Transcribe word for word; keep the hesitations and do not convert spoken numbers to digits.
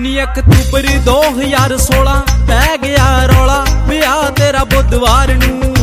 नी October दो हज़ार सोलह पै गया रौला, विआह तेरा बुधवार नूं